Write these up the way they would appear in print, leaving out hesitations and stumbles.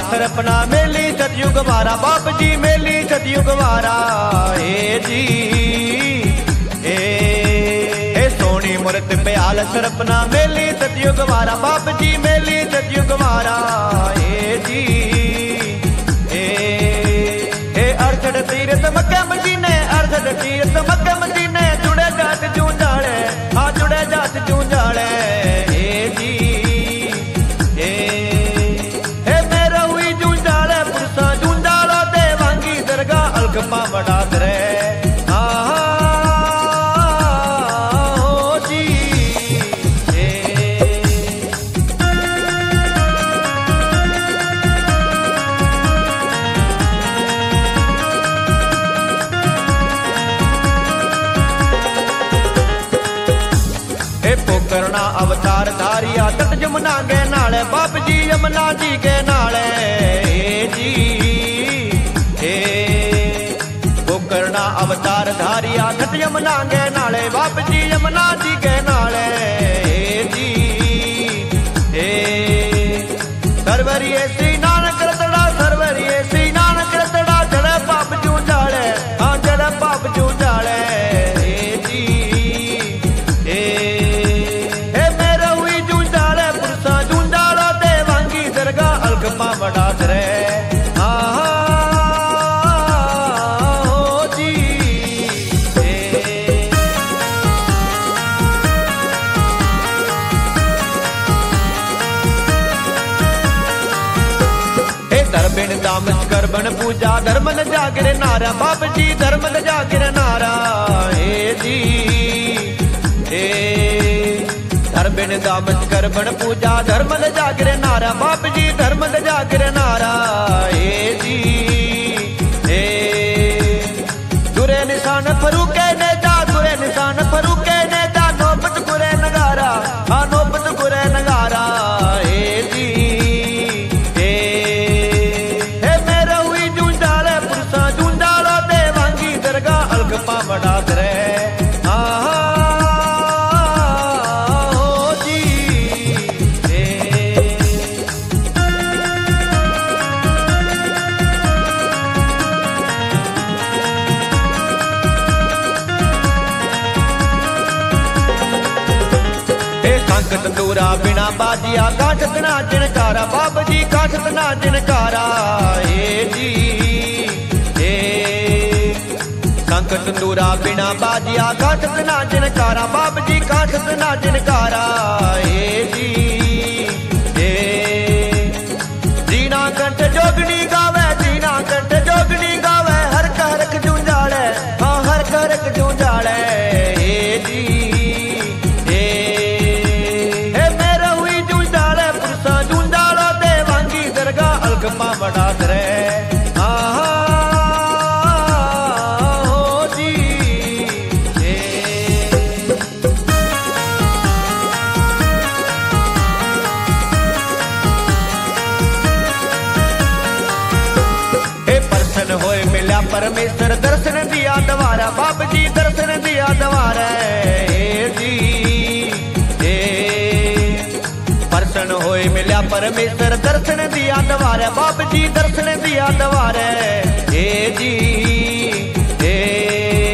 सरपना मेली सतयुग वारा बाप जी मेली सतयुग वारा हे जी हे सोनी मूर्त प्याल सरपना मेली सतयुग वारा बाप जी मेली सतयुग वारा हे जी हे अरसठ तीरथ मक्का मदीने अरसठ तीरथ मक्का मदीने जुड़े जात जूंजाले हाँ जुड़े जात जूंजाले हे जी हे मेरा हुई जूंजाले पुरसा जूंजालो देवांगी दरगाह अलगपा बड़ा दरे करना अवतार धारिया तट जमुना के नाले बाप जी यमुना जी के नाले जी हे वो करना अवतार धारिया तट यमुना के नाले बाप जी यमुना जी के नाले जी हे सरवरिये श्री नानक रतड़ा सरवरिये श्री नानक रतड़ा जड़े पाप जू जाले हाँ जड़े पाप जू जाले बड़ा दरे जी धर्मिन दामच करबन पूजा धर्मन जागरे नारा बाप जी धर्मन जागरे नारा हे जी धर्मिन दामच करबन पूजा धर्मन जागरे नारा बाप जी धर्मन जागरे नारा हे जी हे गुरे निशान फरूके नेता गुरे निशान फरूके नेता नौबत गुरे नगारा हाँ नौबत गुरे नगारा हे जी हे मेरा हुई जूंजाले पुरसा जूंजालो देवांगी दरगाह अलगपा बड़ा दरे तंदूरा बिना बाजिया काठत ना जिनकारा बाप जी काठत ना जिनकारा हे जी हे संक तंदूरा बिना बाजिया काठत ना जिनकारा बाप जी काठत ना जिनकारा हे जी हे जीना कंठ जोगनी गावे जीना कंठ जोगनी गावे हर कहरक जूंजाले हाँ हर कहरक जूंजाले हे जी बड़ा दरे जी हे परसन होए मिला परमेश्वर दर्शन दिया द्वारा बाप जी दर्शन दिया द्वारा जी परसन होए मिला परमेश्वर दर्शन दिया द्वारे बाप जी दर्शन दिया द्वारे हे जी हे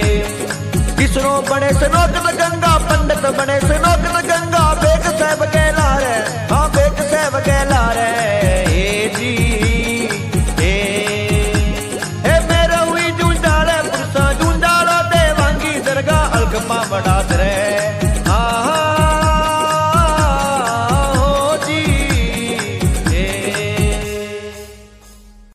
किसरो बने से नौकत गंगा पंडित बने से नौकत गंगा बेग साहब के